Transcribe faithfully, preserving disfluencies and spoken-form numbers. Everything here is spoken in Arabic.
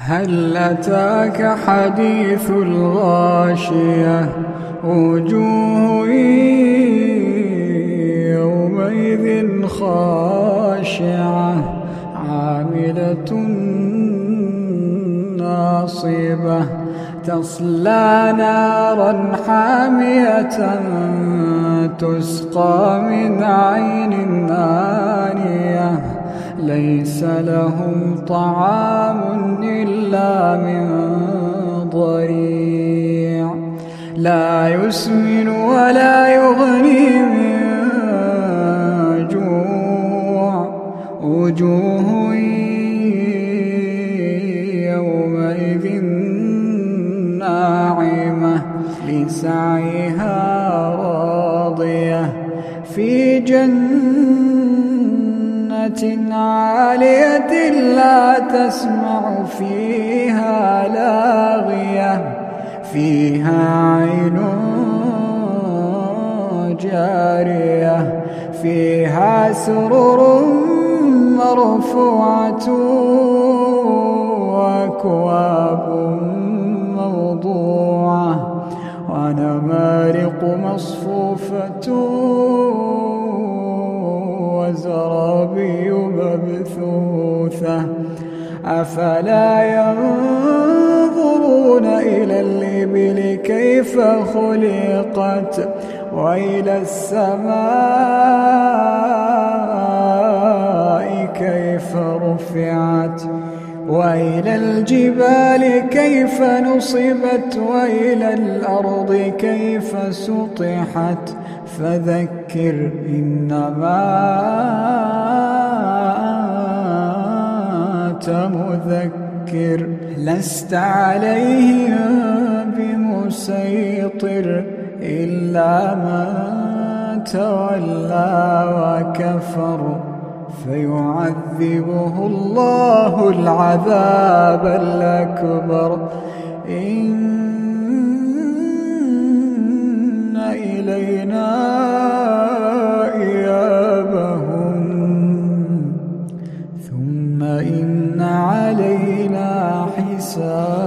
هل أتاك حديث الغاشية وجوه يومئذ خاشعة عاملة ناصبة تصلى نارا حامية تسقى من عين آنية ليس لهم طعام إلا من ضريع لا يسمن ولا يغني من جوع وجوه يومئذ ناعمة لسعيها راضية في جنة عالية لا تسمع فيها لاغية فيها عين جارية فيها سرر مرفوعة وأكواب موضوعة ونمارق مصفوفة وزرابي مبثوثة أفلا ينظرون إلى الإبل كيف خلقت وإلى السماء كيف رفعت وإلى الجبال كيف نصبت وإلى الأرض كيف سطحت فذكر إنما أنت مذكر لست عليهم بمسيطر إلا من تولى وكفر فيعذبه الله العذاب الأكبر إن إلينا إيابهم ثم إن علينا حسابهم.